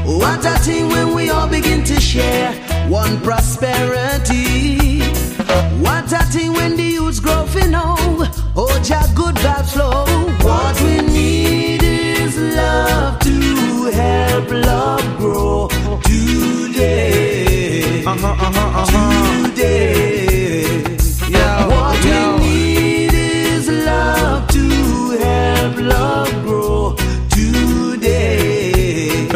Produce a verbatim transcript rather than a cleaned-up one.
What a thing when we all begin to share one prosperity. What a thing when the youths grow for know. Oh, Jah good vibes flow. What we need is love to help love grow.